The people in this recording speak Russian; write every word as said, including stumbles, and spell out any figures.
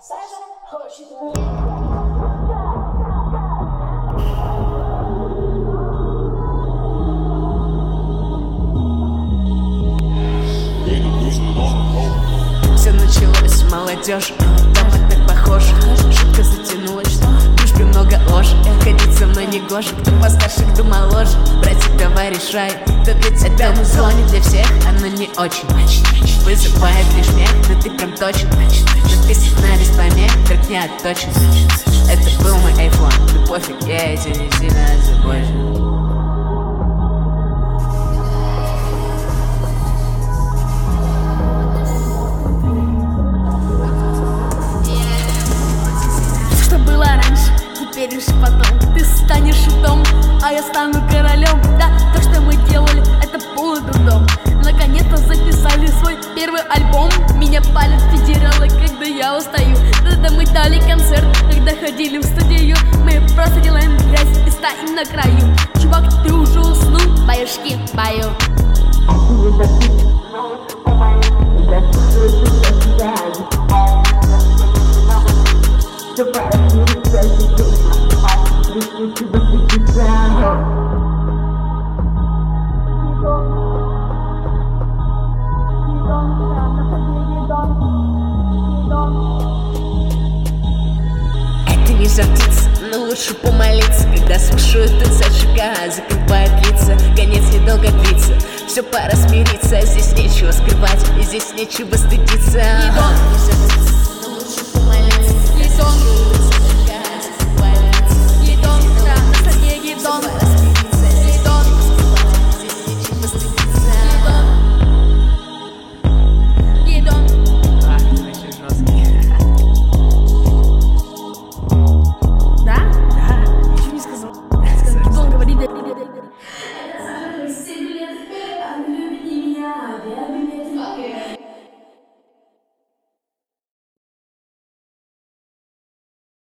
Саша хочет. Все началось с молодежи, дома так похоже. Шутка затянулась, в дружбе много ложь. Ходить со мной не гоже, кто постарше, кто моложе. Братья, давай решай, кто для тебя музон. Для всех оно не очень вызывает лишь смех, но ты прям точно написан на лист помех, как не отточен. Это был мой айфон, да пофиг, я этим не сильно озабочен. Теперь лишь потом ты станешь шутом, а я стану королем. Да, то, что мы делали, это полный дурдом. Наконец-то записали свой первый альбом. Меня палят федералы, когда я устаю. Тогда мы дали концерт, когда ходили в студию. Мы просто делаем грязь и стоим на краю. Чувак, ты уже уснул? Баюшки, баю. Это не жар-птица, но лучше помолиться. Когда слышу этот зажига, закрывает лица. Конец недолго длится, все пора смириться. Здесь нечего скрывать, и здесь нечего стыдиться. Едон, да, на саде едон.